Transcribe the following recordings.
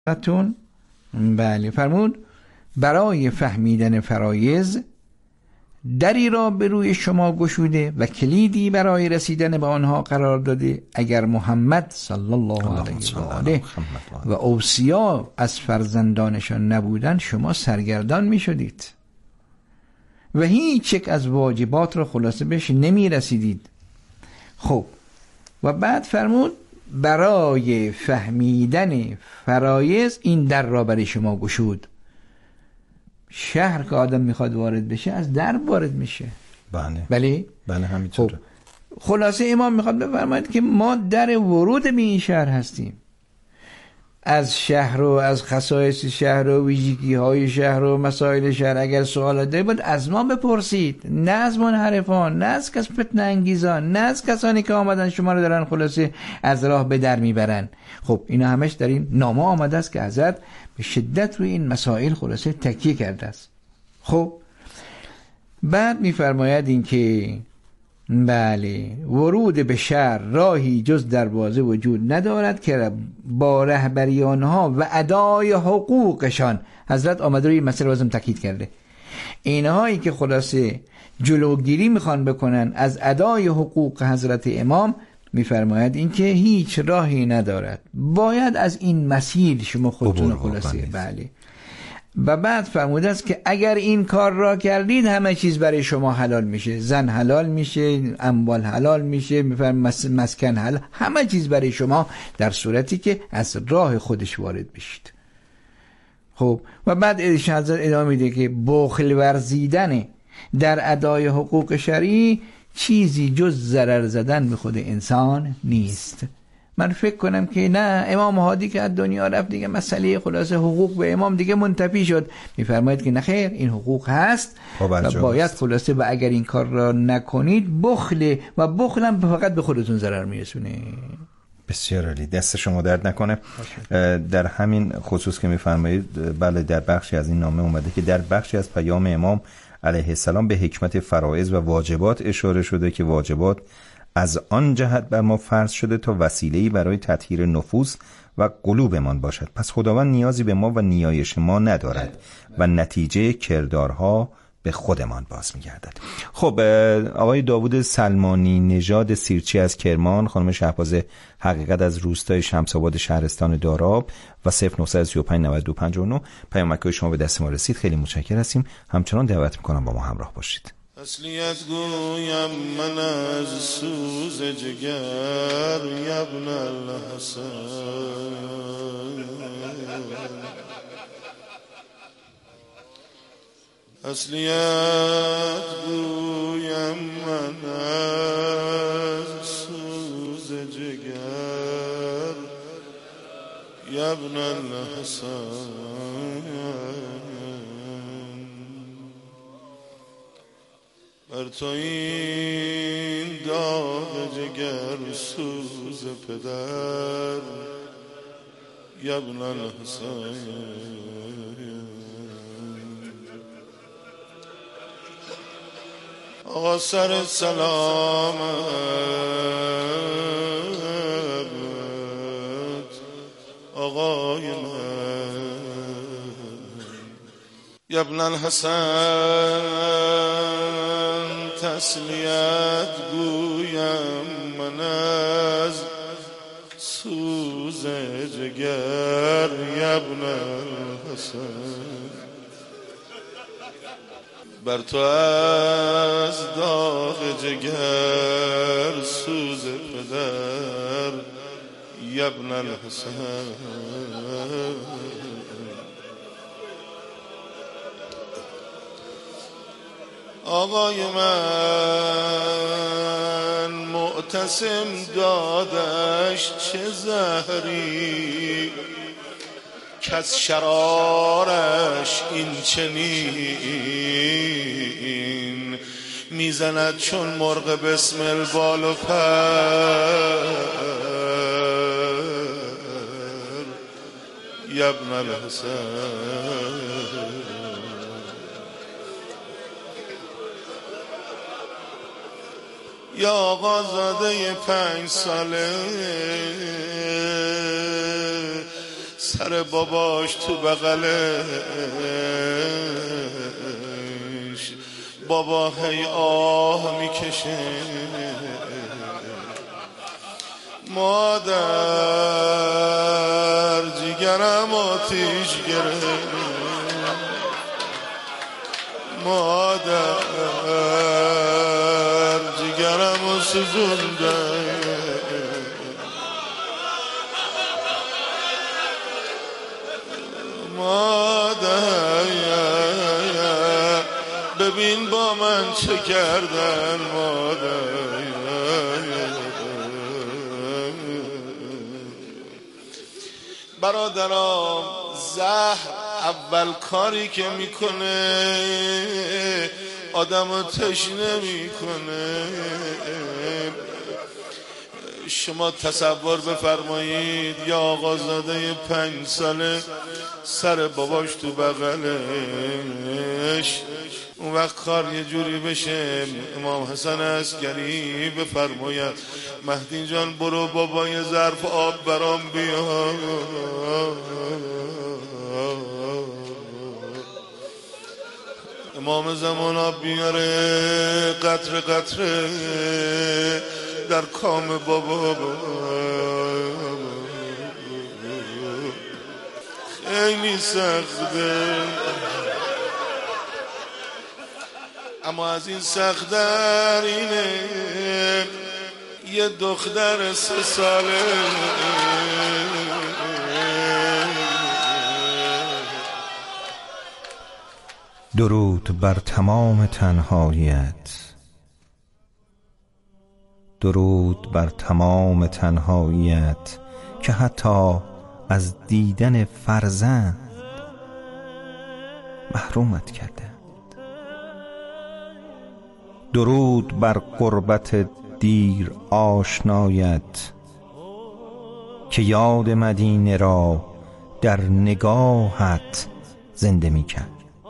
تون بله فرمود برای فهمیدن فرایض دری را به روی شما گشوده و کلیدی برای رسیدن به آنها قرار داده. اگر محمد صلی الله علیه و آله و اوصیا از فرزندانشان نبودن شما سرگردان می شدید و هیچ یک از واجبات را خلاصه بهش نمی رسیدید. خب و بعد فرمود برای فهمیدن فرایض این در را برای شما گشود. شهر که آدم میخواد وارد بشه از در وارد میشه. بله همینطوره. خلاصه امام میخواد بفرماید که ما در ورود به این شهر هستیم. از شهر و از خصایص شهر و ویژگی های شهر و مسائل شهر اگر سوالات دارید باید از ما بپرسید، نه از منحرفان، نه از کس فتنه انگیزان، نه از کسانی که آمدن شما رو دارن خلاصه از راه به در میبرن. خب اینا همش در این نامه آمده است که حضرت به شدت روی این مسائل خلاصه تکیه کرده است. خب بعد میفرماید این که بله ورود به شهر راهی جز دروازه وجود ندارد که با رهبری آنها و ادای حقوقشان. حضرت آمده روی مسئله لازم تاکید کرده. اینهایی که خلاصه جلوگیری میخوان بکنن از ادای حقوق حضرت امام، میفرماید این که هیچ راهی ندارد، باید از این مسیر شما خودتون خلاصه بله. و بعد فرموده است که اگر این کار را کردید همه چیز برای شما حلال میشه، زن حلال میشه، اموال حلال میشه، مسکن حلال، همه چیز برای شما در صورتی که از راه خودش وارد بشید. خب و بعد حضرت ادامه میده که بخل ورزیدن در ادای حقوق شرعی چیزی جز ضرر زدن به خود انسان نیست. من فکر کنم که نه، امام هادی که از دنیا رفت دیگه مسئله خلاصه حقوق به امام دیگه منتفی شد. میفرماید که نه خیر، این حقوق هست و باید خلاصه و اگر این کار را نکنید بخل و بخلم فقط به خودتون ضرر میرسونه. بسیار عالی، دست شما درد نکنه. در همین خصوص که میفرمایید بله در بخشی از این نامه اومده که در بخشی از پیام امام علیه السلام به حکمت فرایض و واجبات اشاره شده که واجبات از آن جهت بر ما فرض شده تا وسیله‌ای برای تطهیر نفوس و قلوبمان باشد. پس خداوند نیازی به ما و نیایش ما ندارد و نتیجه کردارها به خودمان باز می‌گردد. خب آقای داوود سلمانی نژاد سیرچی از کرمان، خانم شهباز حقیقت از روستای شمس‌آباد شهرستان داراب و 0935 9259 پیامک‌های شما به دست ما رسید. خیلی متشکرم هستیم. همچنان دعوت می‌کنم با ما همراه باشید. تسلیت گویم من از سوز جگر ابن الحسن، تسلیت گویم من از سوز جگر ابن الحسن، بر تو این داغ جگر سوز پدر ابن الحسین. آقا سر سلامت آقای من ابن الحسن، تسلیت گویم من از سوز جگر ابن الحسن، بر تو از داغ جگر سوز پدر ابن الحسن. آقای من معتصم دادش چه زهری کس شرارش این چنین میزند چون مرغ بسم البال و پر ابن الحسن. یا آقا زاده 5 ساله سر باباش تو بغلش، بابا هی آه میکشه، مادر جیگرم آتیش گرفت، مادر جیگرم سوزونده، مادر ببین با من چه کردن، مادر برادرام زهر اول کاری که میکنه آدمو تشنه میکنه. شما تصور بفرمایید یا آقازاده 5 ساله سر باباش تو بغلش، اون وقت کار یه جوری بشه امام حسن عسکری بفرماید مهدی جان برو بابا یه ظرف آب برام بیار، امام زمان آب بیاره، قطره قطره در کام بابا، خیلی سخته، اما از این سخت‌تر اینه یه دختر 3 ساله درود بر تمام تنهاییت، درود بر تمام تنهاییت که حتی از دیدن فرزند محرومت کرده. درود بر قربت دیر آشنایت که یاد مدینه را در نگاهت زنده می کرد.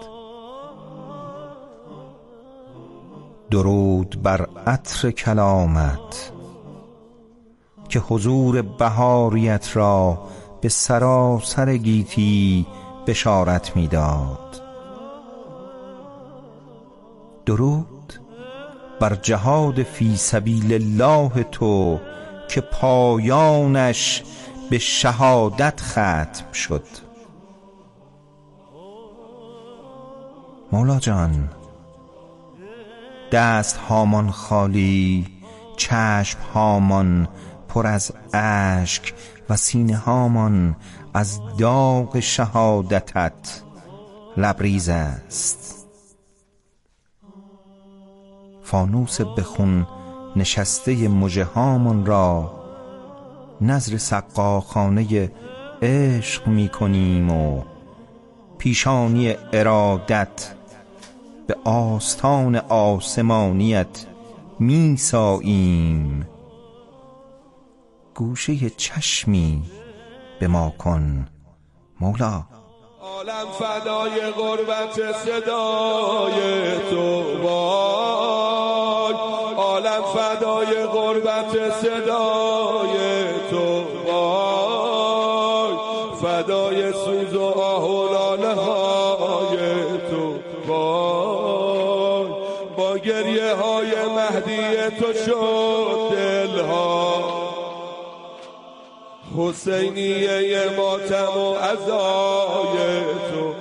درود بر عطر کلامت که حضور بهاریت را به سراسر گیتی بشارت می‌داد. درود بر جهاد فی سبیل الله تو که پایانش به شهادت ختم شد. مولا جان، دست هامان خالی، چشم هامان پر از اشک و سینه هامان از داغ شهادتت لبریز است. فانوس بخون نشسته مژه هامان را نذر سقاخانه عشق می کنیم و پیشانی ارادت به آستان آسمانیت می ساییم. گوشه چشمی به ما کن مولا. عالم فدای غربت صدای تو وای، عالم فدای غربت صدای تو وای، فدای سوز و آه و لاله های تو وای، با گریه های مهدی تو شد دلها حسینیه ماتم و عزای تو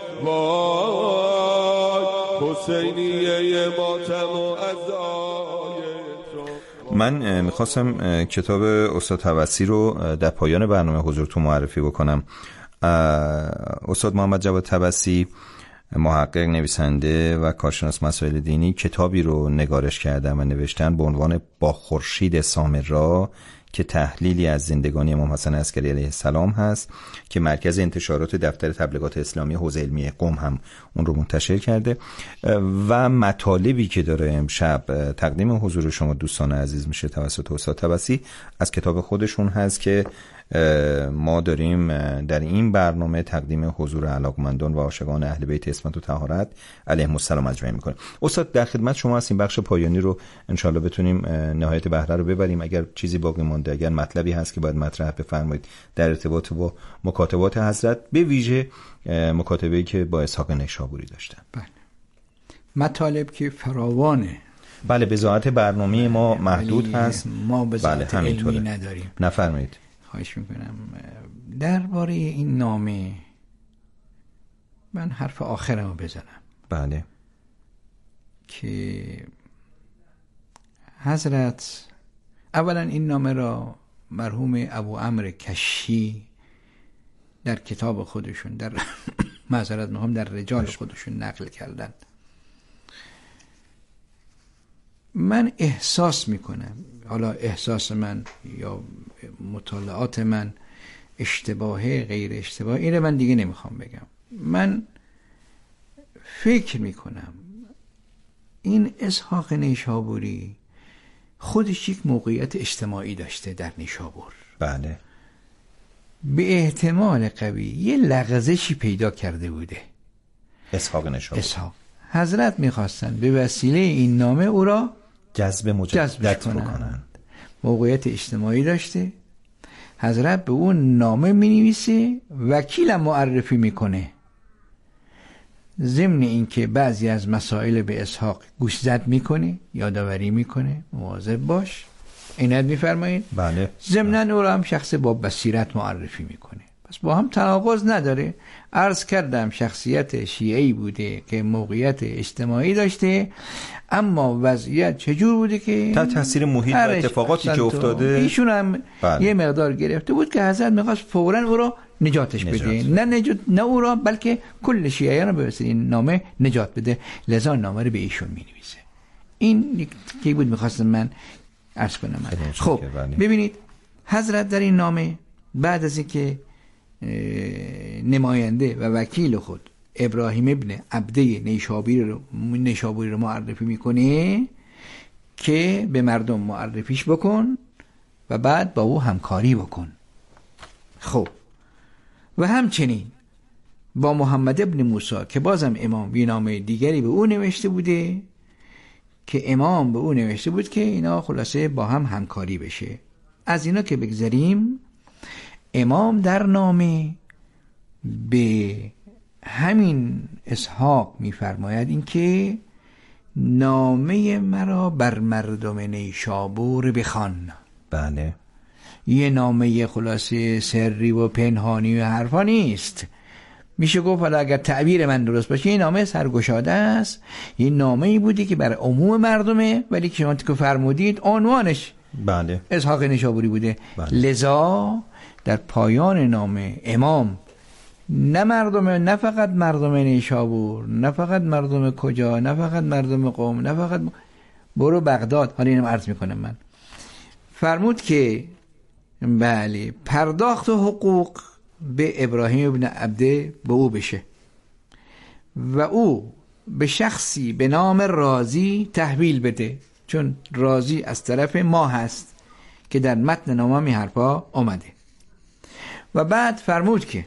وای، حسینیه ماتم و عزای تو. من میخواستم کتاب استاد طبسی رو در پایان برنامه حضورتون معرفی بکنم. استاد محمد جواد طبسی محقق، نویسنده و کارشناس مسائل دینی کتابی رو نگارش کردن و نوشتن به عنوان با خورشید سامرا که تحلیلی از زندگانی امام حسن عسکری علیه السلام هست که مرکز انتشارات دفتر تبلیغات اسلامی حوزه علمی قم هم اون رو منتشر کرده و مطالبی که داره امشب تقدیم حضور شما دوستان عزیز میشه توسط استاد طبسی از کتاب خودشون هست که ما داریم در این برنامه تقدیم حضور علاقمندان و عاشقان اهل بیت عصمت و طهارت علیهم السلام اجمعین میکنیم. استاد در خدمت شما هستیم، بخش پایانی رو انشالله بتونیم نهایت بهره رو ببریم. اگر چیزی باقی مانده، اگر مطلبی هست که باید مطرح بفرمایید در ارتباط با مکاتبات حضرت، به ویژه مکاتبه‌ای که با اسحاق نیشابوری داشتن. بله، مطالب که فراوانه. بله، بضاعت برنامه ما محدود هست. ما بضاعت علمی نداریم. نفرمایید. خواهش میکنم. درباره این نامه من حرف آخرمو بزنم. بله. که حضرت اولا این نامه را مرحوم ابو عمرو کشی در کتاب خودشون، در معذرت میخوام، در رجال خودشون نقل کردن. من احساس میکنم، حالا احساس من یا مطالعات من اشتباهه غیر اشتباه، اینه من دیگه نمیخوام بگم. من فکر میکنم این اسحاق نیشابوری خودش یک موقعیت اجتماعی داشته در نیشابور. بله. به احتمال قوی یه لغزشی پیدا کرده بوده اسحاق نیشابوری. حضرت میخواستن به وسیله این نامه او را جذب مجدد بکنند. موقعیت اجتماعی داشته. حضرت به اون نامه مینویسه، وکیلم معرفی میکنه، ضمن اینکه بعضی از مسائل به اسحاق گوشزد میکنه، یادآوری میکنه، مواظب باش، اینت میفرمایید. بله. ضمن او را هم شخص با بصیرت معرفی میکنه. پس با هم تناقض نداره. عرض کردم شخصیت شیعی بوده که موقعیت اجتماعی داشته، اما وضعیت چجور بوده که تحت تاثیر محیط و اتفاقاتی که افتاده ایشون هم یه مقدار گرفته بود که حضرت میخواست فوراً او را نجاتش بده. نه او را، بلکه کل شیعیان را به وسیله این نامه نجات بده. لذا نامه رو به ایشون مینویسه. این که بود میخواستم من عرض کنم. خب ببینید حضرت در این نامه بعد از اینکه نماینده و وکیل خود ابراهیم ابن عبده نیشابوری رو معرفی میکنه که به مردم معرفیش بکن و بعد با او همکاری بکن. خب و همچنین با محمد ابن موسی که بازم امام یه نامه دیگری به او نوشته بوده که امام به او نوشته بود که اینا خلاصه با هم همکاری بشه. از اینا که بگذاریم، امام در نامه به همین اسحاق می‌فرماید این که نامه مرا بر مردم نیشابور بخوان. بله. یه نامه خلاصه سری و پنهانی و حرفا نیست. میشه گفت حالا اگر تعبیر من درست باشه این نامه سرگشاده است. یه نامه‌ای بودی که برای عموم مردمه، ولی که شما که فرمودید عنوانش بله اسحاق نیشابوری بوده. بله. لذا در پایان نامه امام نه فقط مردم نیشابور، نه فقط مردم کجا، نه فقط مردم قم، نه فقط برو بغداد، حالا اینم عرض میکنم من، فرمود که بله پرداخت و حقوق به ابراهیم ابن عبده به او بشه و او به شخصی به نام رازی تحویل بده، چون رازی از طرف ما هست که در متن نامه می حرفا آمده. و بعد فرمود که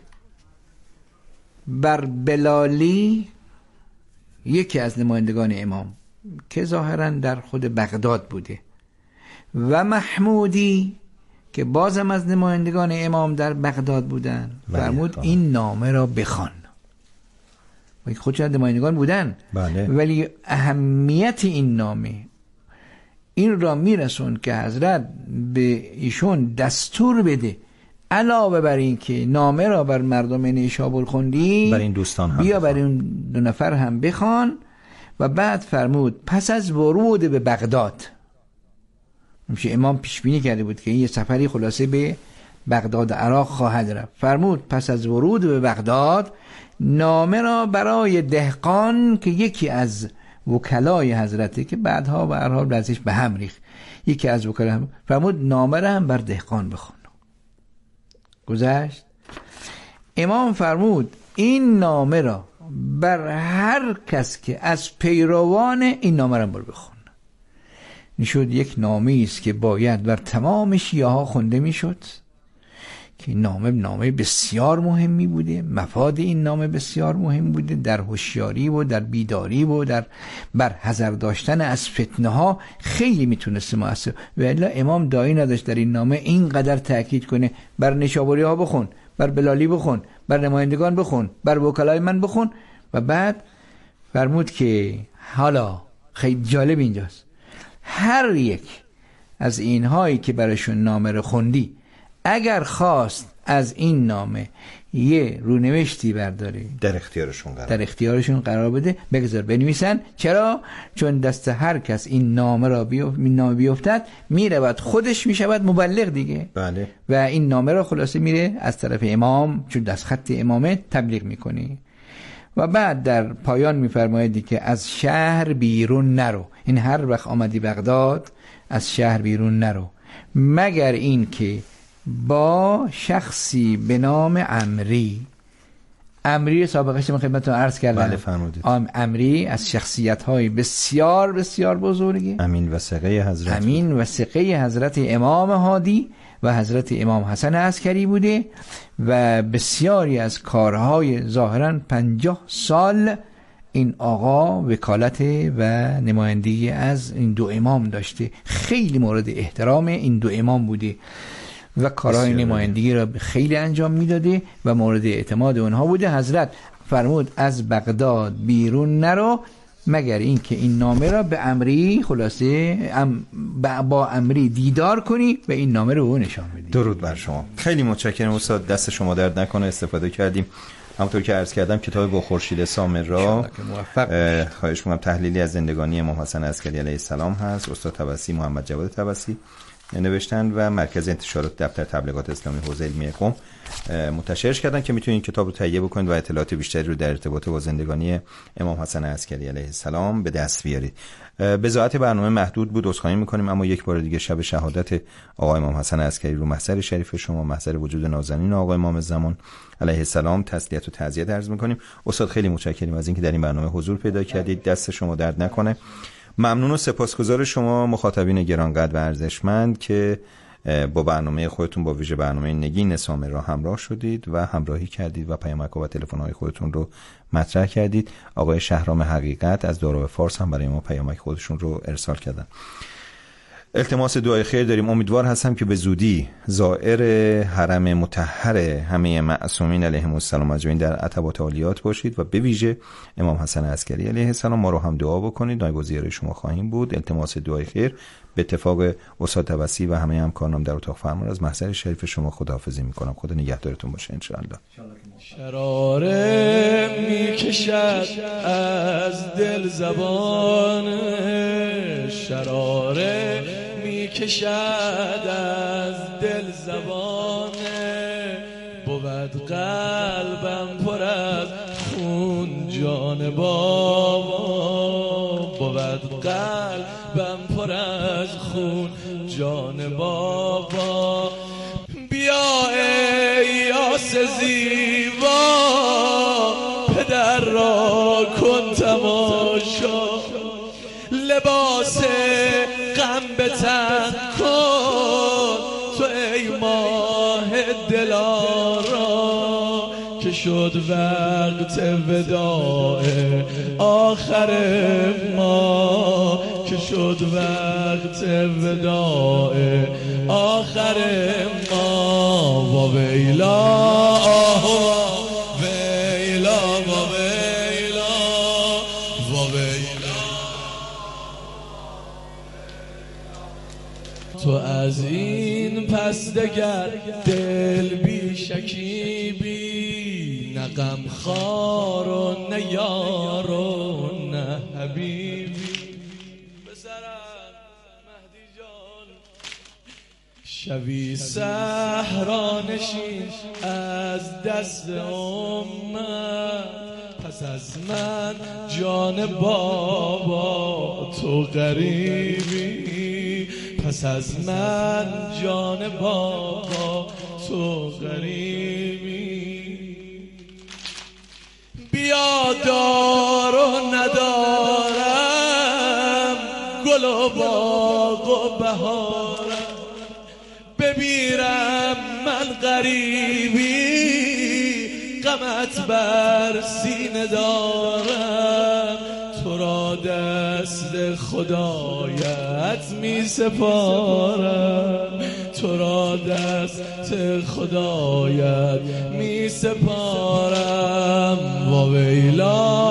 بر بلالی یکی از نمایندگان امام که ظاهرا در خود بغداد بوده و محمودی که بازم از نمایندگان امام در بغداد بودن، فرمود این نامه را بخوان. و خودشون نمایندگان بودن. بله. ولی اهمیت این نامه این را میرسون که حضرت به ایشون دستور بده علاوه بر این که نامه را بر مردم نیشابور خوندی، بر این دوستان هم بیا بر این دو نفر هم بخوان. و بعد فرمود پس از ورود به بغداد، میشه امام پیش بینی کرده بود که این یه سفری خلاصه به بغداد عراق خواهد رفت، فرمود پس از ورود به بغداد نامه را برای دهقان که یکی از وکلای حضرته که بعدها و هر حال بعضیش به هم ریخت، یکی از وکلا، فرمود نامه را هم بر دهقان بخون. گذشت امام فرمود این نامه را بر هر کس که از پیروان این نامه را بخون. نشد یک نامه است که باید بر تمام شیعه ها خونده میشد که نامه بسیار مهمی بوده، مفاد این نامه بسیار مهم بوده در هوشیاری و در بیداری و در برحذر داشتن از فتنه ها خیلی میتونسته مؤثر. و الا امام داعی نداشت در این نامه اینقدر تاکید کنه بر نیشابوری ها بخون، بر بلالی بخون، بر نمایندگان بخون، بر وکلای من بخون. و بعد فرمود که حالا خیلی جالب اینجاست، هر یک از اینهایی که براشون نامه رو خوندی اگر خواست از این نامه یه رونوشتی برداره در اختیارشون قرار بده، بگذار بنویسن. چرا؟ چون دست هر کس این نامه را بیفتد میرود خودش میشود مبلغ دیگه. بله. و این نامه را خلاصه میره از طرف امام، چون دست خط امامه، تبلیغ میکنی. و بعد در پایان میفرماید که از شهر بیرون نرو. این هر وقت آمدی بغداد از شهر بیرون نرو مگر این که با شخصی به نام عمری سابقش من خدمتتون عرض کردم. بله فرمودید. عمری از شخصیت‌های بسیار بسیار بزرگی، امین وثقه حضرت امام هادی و حضرت امام حسن عسکری بوده و بسیاری از کارهای ظاهراً 50 سال این آقا وکالت و نمایندگی از این دو امام داشته. خیلی مورد احترام این دو امام بوده و کارهای نمایندگی را خیلی انجام میداده و مورد اعتماد اونها بوده. حضرت فرمود از بغداد بیرون نرو مگر اینکه این نامه را به عمری خلاصه با عمری دیدار کنی و این نامه رو نشان بدی. درود بر شما. خیلی متشکرم استاد، دست شما درد نکنه، استفاده کردیم. همونطور که عرض کردم کتاب با خورشید سامر را خواهش می‌کنم تحلیلی از زندگانی امام حسن عسکری علیه السلام هست. استاد طبسی، محمد جواد طبسی نوشتن و مرکز انتشارات دفتر تبلیغات اسلامی حوزه علمیه قم منتشرش کردن که میتونید این کتاب رو تهیه بکنید و اطلاعات بیشتری رو در ارتباط با زندگانی امام حسن عسکری علیه السلام به دست بیارید. به ذات برنامه محدود بود، عذرخواهی میکنیم، اما یک بار دیگه شب شهادت آقای امام حسن عسکری رو محضر شریف شما، محضر وجود نازنین آقای امام زمان علیه السلام تسلیت و تعزیت عرض میکنیم. استاد خیلی متشکریم از اینکه در این برنامه حضور پیدا کردید، دست شما درد نکنه. ممنون و سپاسگزار شما مخاطبین گرانقدر و ارزشمند که با برنامه خودتون، با ویژه برنامه نگین سامر را همراه شدید و همراهی کردید و پیامک و تلفن‌های خودتون رو مطرح کردید. آقای شهرام حقیقت از دارا فارس هم برای ما پیامک خودشون رو ارسال کردن. التماس دعای خیر داریم. امیدوار هستم که به زودی زائر حرم مطهر همه معصومین علیهم السلام اجمعین در عتبات عالیات باشید و به ویژه امام حسن عسکری علیه السلام. ما رو هم دعا بکنید، نایب الوزیر شما خواهیم بود. التماس دعای خیر. به اتفاق استاد طبسی و همه همکارانم در اتاق فرمان از محضر شریف شما خداحافظی میکنم. خدا نگهدارتون باشه ان شاء الله. شراره میکشد از دل زبان، شراره میکشد از دل زبان، بود قلبم پر از خون جان بابا، بود قلبم پر از خون جان بابا. بیا ای یاس زیبا پدر را کن تماشا، لباس غم به تن کن تو ای ماه دلارا، که شد وقت وداع آخر ما، که شد وقت وداع آخر ما. و ویلا ویلا و ویلا و ویلا، تو از این پس دگر دل بی شکیبی، نه غم خوار و نه یار و نه حبیبی. شبی صحرا نشین از دست امت، پس از من جان بابا تو غریبی، پس از من جان بابا تو غریبی. بیا دار و ندارم، گل و باغ و بهارم، بمیرم من غریبی غمت بر سینه دارم، تو را دست خدایت می سپارم، تو را دست خدایت می سپارم. و ویلا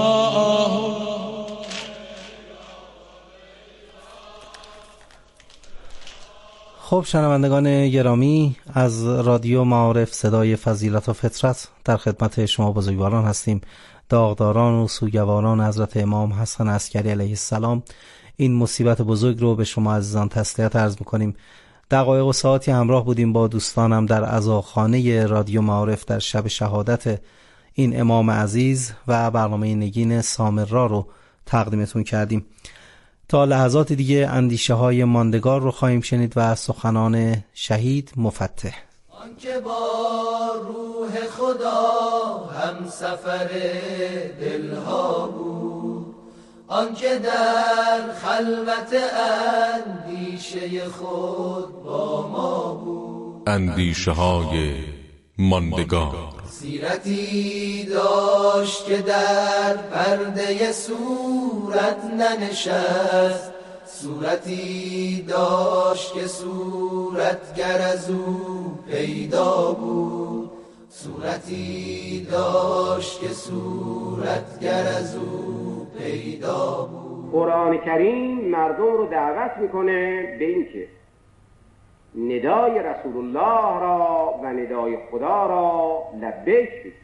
خب شنوندگان گرامی، از رادیو معارف صدای فضیلت و فطرت در خدمت شما بزرگواران هستیم، داغداران و سوگواران حضرت امام حسن عسکری علیه السلام. این مصیبت بزرگ رو به شما عزیزان تسلیت عرض می‌کنیم. دقایق و ساعتی همراه بودیم با دوستانم در عزاخانه رادیو معارف در شب شهادت این امام عزیز و برنامه نگین سامرا رو تقدیمتون کردیم. تا لحظات دیگه اندیشه های ماندگار رو خواهیم شنید و سخنان شهید مفتح. آنکه با روح خدا هم سفر دلها بود، آنکه در خلوت اندیشه خود با ما بود، اندیشه های ماندگار. سیرتی داشت که در پرده صورت ننشست، صورتی داشت که صورتگر از او پیدا بود، صورتی داشت که صورتگر از او پیدا بود. قرآن کریم مردم رو دعوت میکنه به این که ندای رسول الله را و ندای خدا را لبیک بگید.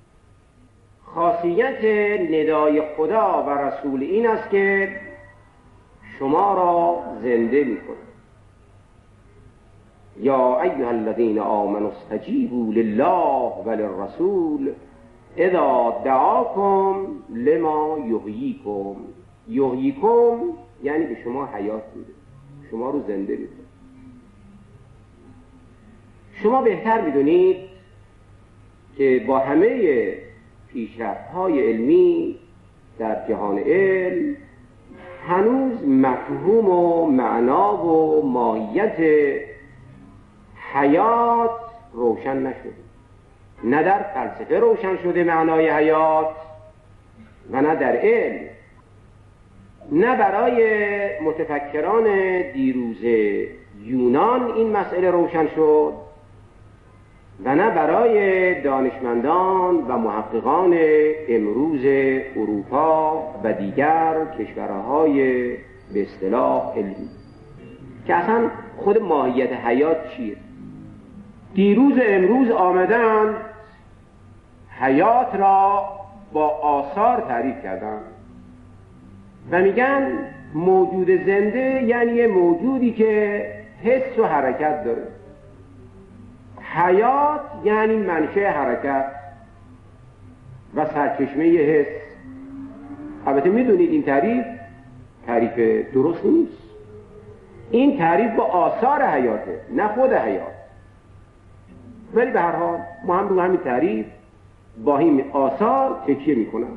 خاصیت ندای خدا و رسول این است که شما را زنده میکنه. یا ایها الذین آمنوا استجیبوا لله و للرسول اذا دعاکم لما یحییکم. یحییکم یعنی به شما حیات میده، شما رو زنده میکنه. شما بهتر میدونید که با همه پیشرفت‌های علمی در جهان علم هنوز مفهوم و معنا و ماهیت حیات روشن نشده. نه در فلسفه روشن شده معنای حیات و نه در علم. نه برای متفکران دیروز یونان این مسئله روشن شد و نه برای دانشمندان و محققان امروز اروپا و دیگر کشورهای به اصطلاح علمی که اصلا خود ماهیت حیات چیه. دیروز امروز آمدن حیات را با آثار تعریف کردن و میگن موجود زنده یعنی موجودی که حس و حرکت داره. حیات یعنی منشأ حرکت و سرچشمه حس. البته میدونید این تعریف درست نیست. این تعریف با آثار حیاته نه خود حیات. ولی به هر حال ما هم رو همین تعریف با این آثار تکیه میکنم.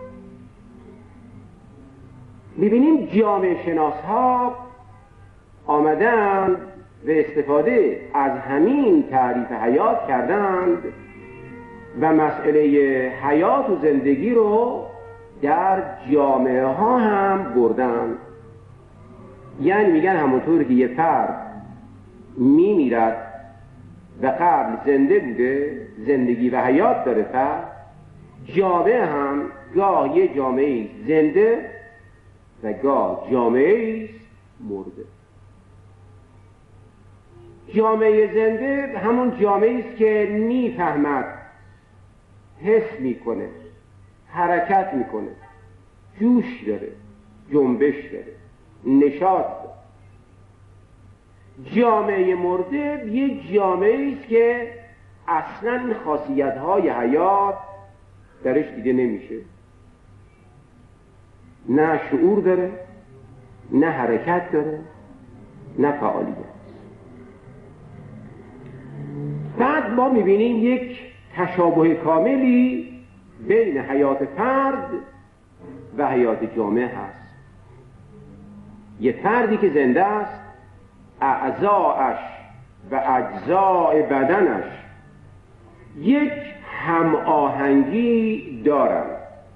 میبینیم جامعه شناس ها آمدن و استفاده از همین تعریف حیات کردند و مسئله حیات و زندگی رو در جامعه ها هم بردن. یعنی میگن همونطور که یه فرد میمیرد و قبل زنده بوده، زندگی و حیات داره فرد، جامعه هم گاه یه جامعه زنده و گاه جامعه مرده. جامعه زنده همون جامعه است که میفهمد، حس میکنه، حرکت میکنه، جوش داره، جنبش داره، نشاط داره. جامعه مرده یه جامعه است که اصلا این خاصیت‌های حیات درش دیده نمیشه. نه شعور داره، نه حرکت داره، نه فعالیت. بعد ما میبینیم یک تشابه کاملی بین حیات فرد و حیات جامعه هست. یه فردی که زنده است، اعضاءش و اجزاء بدنش یک هماهنگی دارند.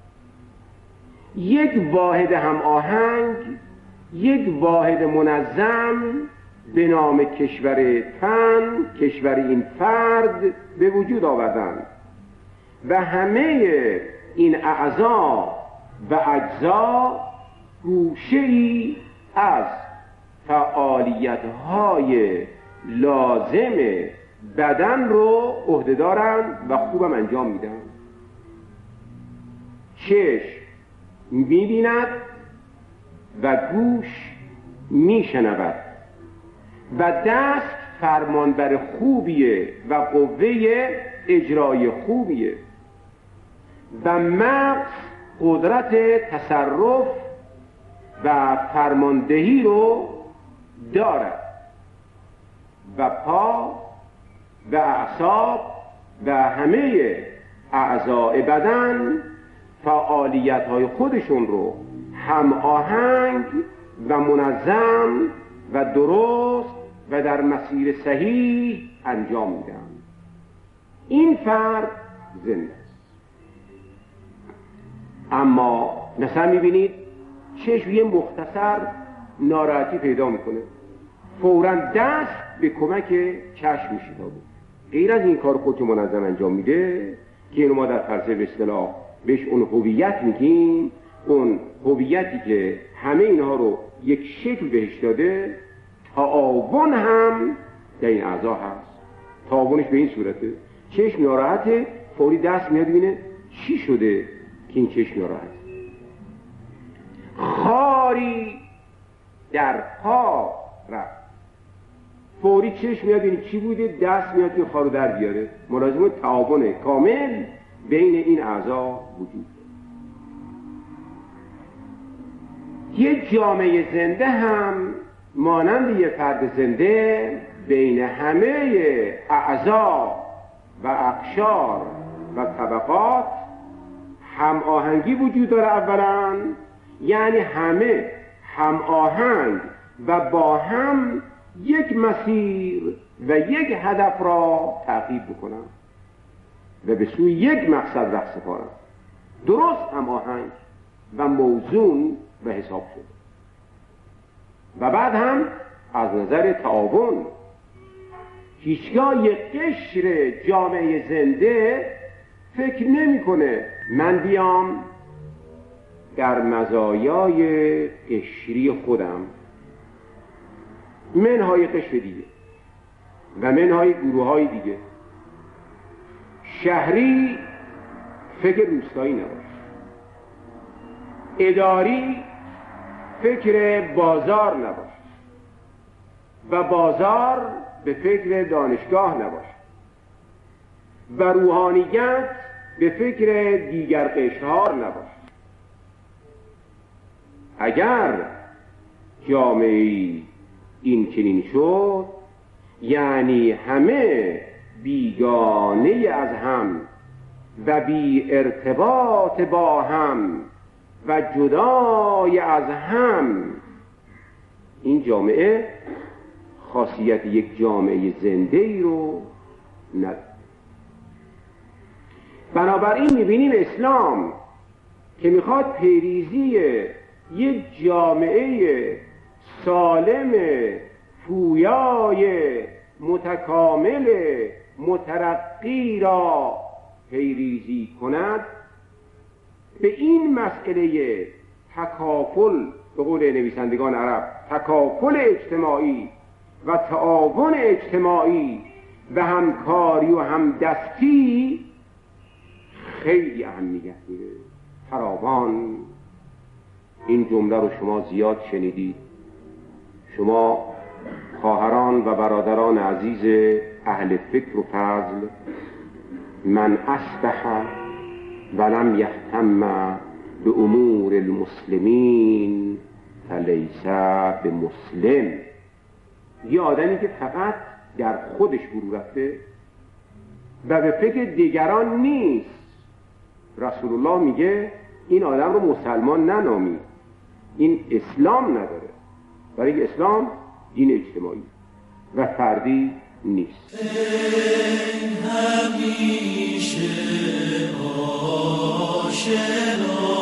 یک واحد هماهنگ، یک واحد منظم به نام کشور تن، کشور این فرد به وجود آوردند و همه این اعضا و اجزا گوشه‌ای از فعالیت‌های لازم بدن رو عهده دارند و خوبم انجام میدن. چشم میبیند و گوش میشنود و دست فرمانبر خوبیه و قوه اجرای خوبیه و مغز قدرت تصرف و فرماندهی رو دارد و پا و اعصاب و همه اعضای بدن فعالیت‌های خودشون رو هماهنگ و منظم و درست و در مسیر صحیح انجام میدن. این فرد زنده است. اما مثلا میبینید چشم یه مختصر ناراحتی پیدا میکنه، فوراً دست به کمک چشم میشتابه. غیر از این کار خود که منظم انجام میده که اینو ما در فلسفه به اصطلاح بهش اون هویت میگیم، اون هویتی که همه اینها رو یک شکل بهش داده، تعاون هم در این اعضا هست. تعاونش به این صورته چشم ناراحته، فوری دست میاد ببینه چی شده که این چشم ناراحته. خاری در پا رفت، فوری چشم میاد ببینه چی بوده، دست میاد که خارو در بیاره. ملازمه تعاون کامل بین این اعضا وجود. یک جامعه زنده هم مانند یک فرد زنده بین همه اعضا و اقشار و طبقات هماهنگی وجود داره. اولا یعنی همه هماهنگ و با هم یک مسیر و یک هدف را تعقیب بکنن و به سوی یک مقصد راه سپارن. درست هماهنگ و موزون به حساب شد. و بعد هم از نظر تعاون هیچگاه یک قشر جامعه زنده فکر نمی‌کنه من بیام در مزایای قشری خودم منهای قشر دیگه و منهای گروه‌های دیگه، شهری فکر روستایی نباشه، اداری فکر بازار نباشه و بازار به فکر دانشگاه نباشه و روحانیت به فکر دیگر قشرها نباشه. اگر جامعه این چنین شد، یعنی همه بیگانه از هم و بی ارتباط با هم و جدای از هم، این جامعه خاصیت یک جامعه زنده ای رو نداره. بنابراین میبینیم اسلام که میخواد پیریزی یک جامعه سالم، پویای، متکامل، مترقی را پیریزی کند، به این مسئله تکافل، به قول نویسندگان عرب، تکافل اجتماعی و تعاون اجتماعی و همکاری و همدستی خیلی اهمیت میده. فراوان این جمله رو شما زیاد شنیدید. شما خواهران و برادران عزیز اهل فکر و فضل، من اصبح ولم یهتم به امور المسلمین فلیس به مسلم. یه آدمی که فقط در خودش فرو رفته و به فکر دیگران نیست، رسول الله میگه این آدم رو مسلمان ننامید، این اسلام نداره. برای اسلام دین اجتماعی و فردی نیست. همیشه آشنا